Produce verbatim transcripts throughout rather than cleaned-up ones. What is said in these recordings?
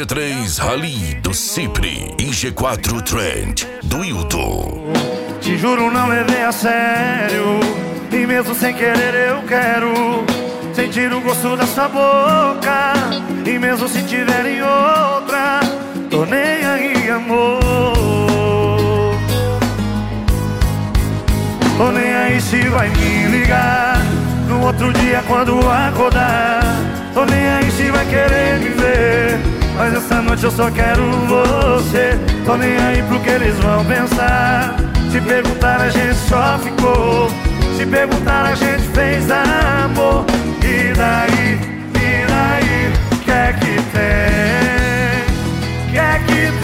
G três Rally do Cipri e G quatro Trend do Hildo. Te juro, não levei a sério, e mesmo sem querer eu quero sentir o gosto da sua boca, e mesmo se tiver em outra, tô nem aí, amor. Tô nem aí se vai me ligar no outro dia quando acordar. Tô nem aí se vai querer me ver, mas essa noite eu só quero você. Tô nem aí pro que eles vão pensar. Se perguntar a gente só ficou, se perguntar a gente fez amor. E daí, e daí, que é que tem, que é que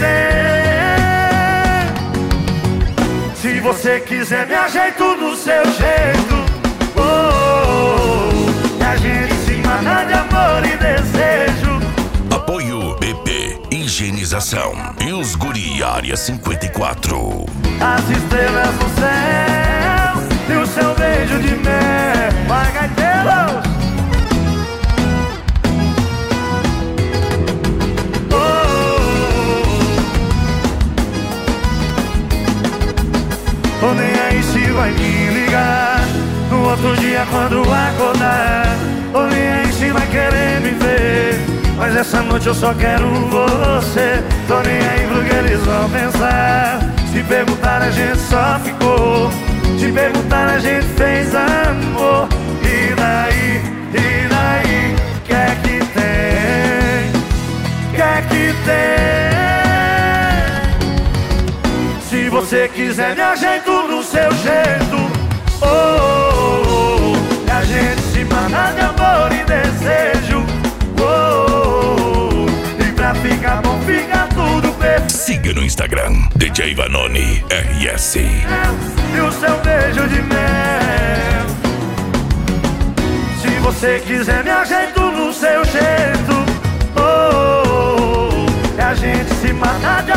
tem? Se você quiser me ajeito do seu jeito, oh, oh, oh, e a gente se mata de amor e desejo. Apoio B P Higienização e os Guri Área cinquenta e quatro. As estrelas no céu e o seu beijo de mel. Vai, gaiteiros! Oh, oh, oh. Tô nem aí se vai me ligar no outro dia quando acordar. Tô nem aí se vai querer me ver, mas essa noite eu só quero você. Tô nem aí pro que eles vão pensar. Se perguntar a gente só ficou, se perguntar a gente fez amor. E daí, e daí, que é que tem, que é que tem? Se você quiser me ajeito do seu jeito, oh, oh, oh, e a gente se mata de amor e desejo. Fica bom, fica tudo perfeito. Siga no Instagram D J Vanoni R S. E o seu beijo de mel. Se você quiser me ajeito no seu jeito, oh, oh, oh, e a gente se mata